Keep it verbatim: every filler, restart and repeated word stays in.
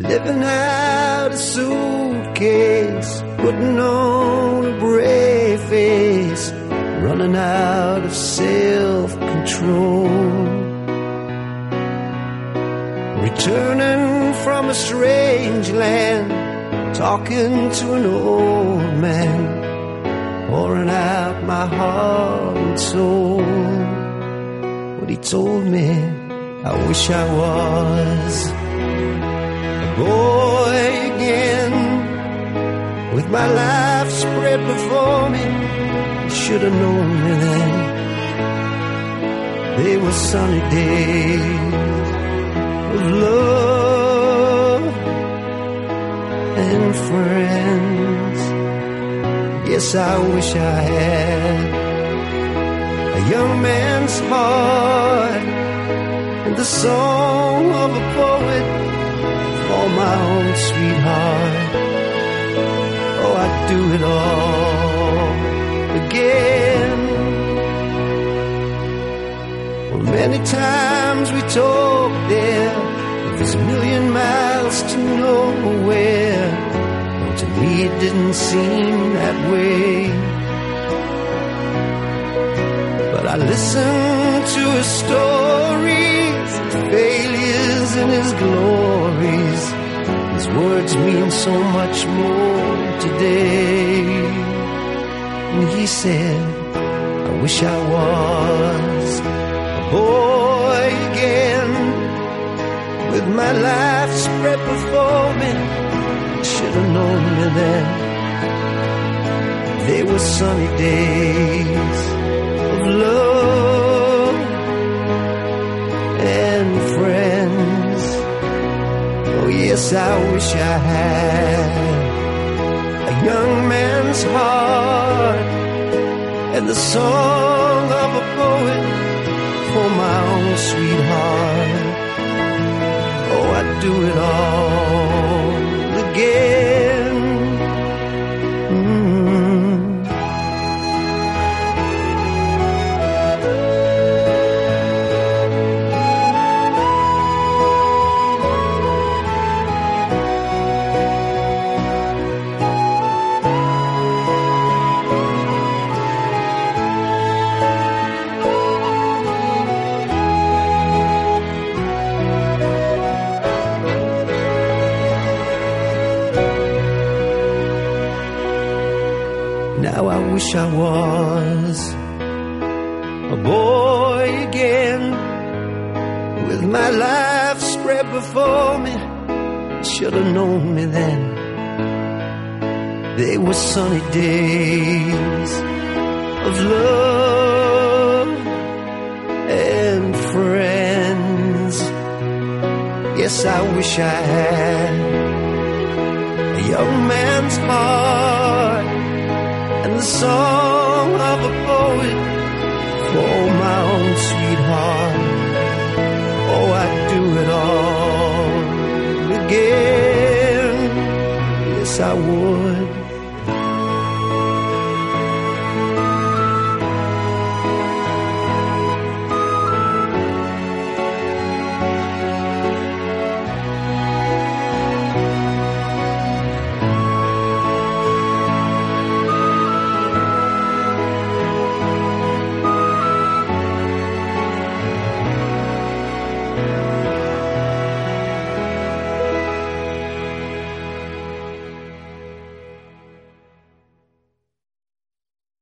living out a suitcase, putting on a brave face, running out of self-control, returning from a strange land, talking to an old man, pouring out my heart and soul. What he told me, I wish I was a boy again, with my life spread before me. Should have known me then. They were sunny days of love and friends. Yes, I wish I had a young man's heart and the song of a poet for my own sweetheart. Oh, I'd do it all again. Well, many times we talked there, there's a million miles to nowhere. Well, to me it didn't seem that way, but I listened to his stories, his failures and his glories. His words mean so much more today. And he said, I wish I was a boy again, with my life spread before me. Should have known me then. They were sunny days of love and friends. Oh yes, I wish I had a young man's heart and the song of a poet for my own sweetheart. Oh, I'd do it all again. Mm-hmm. Now I wish I was a boy again, with my life spread before me. Should have known me then. They were sunny days of love and friends. Yes, I wish I had a young man's heart and the song of a poet for my own sweetheart. Oh, I'd do it all again. Yes, I would.